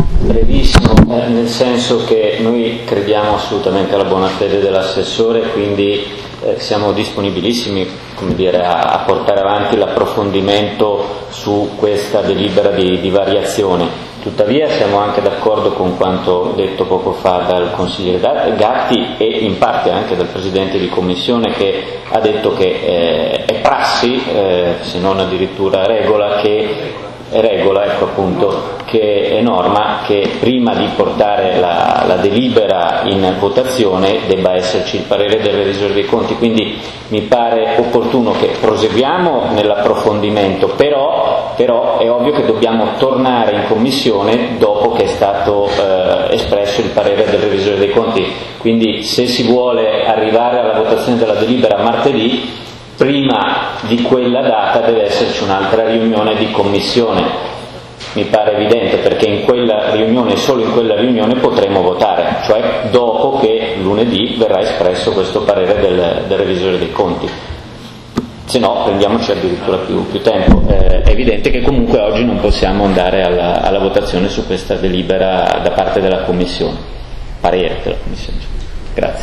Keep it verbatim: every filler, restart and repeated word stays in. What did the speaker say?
Brevissimo, eh, nel senso che noi crediamo assolutamente alla buona fede dell'assessore, quindi eh, siamo disponibilissimi, come dire, a, a portare avanti l'approfondimento su questa delibera di, di variazione. Tuttavia siamo anche d'accordo con quanto detto poco fa dal consigliere Gatti e in parte anche dal Presidente di Commissione, che ha detto che eh, è prassi, eh, se non addirittura regola, che è regola, ecco appunto, che è norma che prima di portare la, la delibera in votazione debba esserci il parere del revisore dei conti, quindi mi pare opportuno che proseguiamo nell'approfondimento, però, però è ovvio che dobbiamo tornare in commissione dopo che è stato eh, espresso il parere del revisore dei conti, quindi se si vuole arrivare alla votazione della delibera martedì, prima di quella data deve esserci un'altra riunione di commissione, mi pare evidente, perché in quella riunione, solo in quella riunione potremo votare, cioè dopo che lunedì verrà espresso questo parere del, del revisore dei conti, se no prendiamoci addirittura più, più tempo. Eh, è evidente che comunque oggi non possiamo andare alla, alla votazione su questa delibera da parte della commissione, parere della commissione. Grazie.